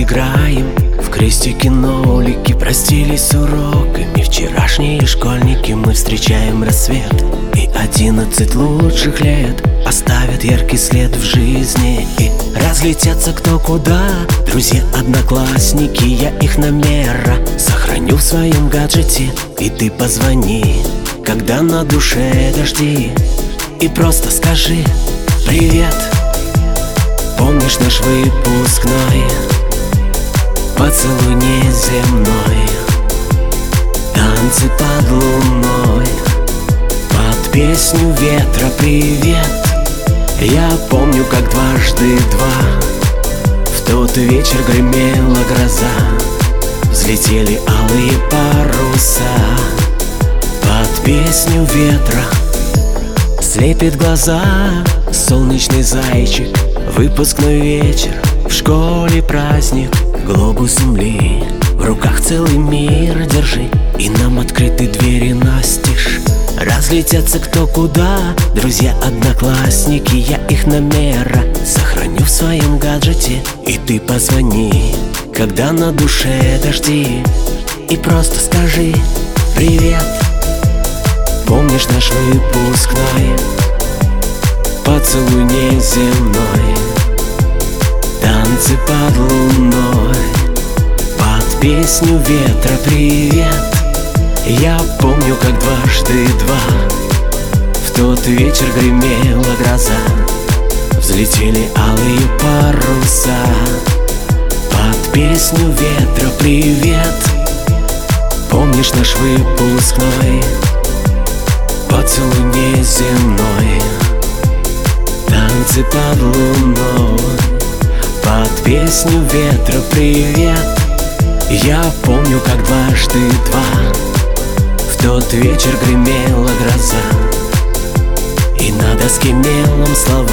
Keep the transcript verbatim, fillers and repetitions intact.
играем в крестики-нолики, простились с уроками. Вчерашние школьники, мы встречаем рассвет. И одиннадцать лучших лет оставят яркий след в жизни. И разлетятся кто куда, друзья-одноклассники. Я их намера сохраню в своем гаджете. И ты позвони, когда на душе дожди, и просто скажи привет. Помнишь наш выпускной поцелуй неземной, танцы под луной, под песню ветра привет. Я помню, как дважды два в тот вечер гремела гроза, взлетели алые паруса под песню ветра. Слепит глаза солнечный зайчик, выпускной вечер, в школе праздник, глобус земли, в руках целый мир держи, и нам открыты двери настежь. Разлетятся кто куда, друзья-одноклассники. Я их намера сохраню в своем гаджете. И ты позвони, когда на душе дожди, и просто скажи привет. Помнишь наш выпускной поцелуй неземной, танцы под луной, под песню ветра привет. Я помню, как дважды два в тот вечер гремела гроза, взлетели алые паруса под песню ветра привет. Помнишь наш выпускной поцелуй неземной, танцы под луной, под песню ветра привет. Я помню, как дважды два в тот вечер гремела гроза, и на доске мелом слова